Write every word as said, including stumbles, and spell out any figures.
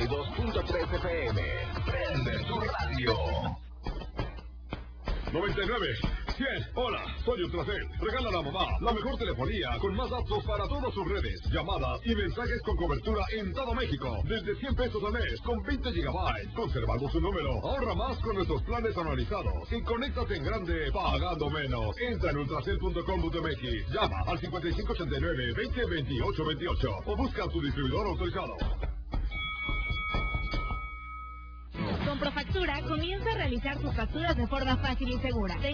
y dos punto tres F M. Prende tu radio. noventa y nueve, cien, hola, soy Ultracel. Regala a la mamá la mejor telefonía con más datos para todas sus redes, llamadas y mensajes con cobertura en todo México. Desde cien pesos al mes con veinte gigabytes. Conservamos su número. Ahorra más con nuestros planes anualizados. Y conéctate en grande pagando menos. Entra en ultracel punto com punto m x. Llama al cincuenta y cinco ochenta y nueve, veinte, veintiocho veintiocho o busca a tu distribuidor autorizado. Con Profactura comienza a realizar sus facturas de forma fácil y segura.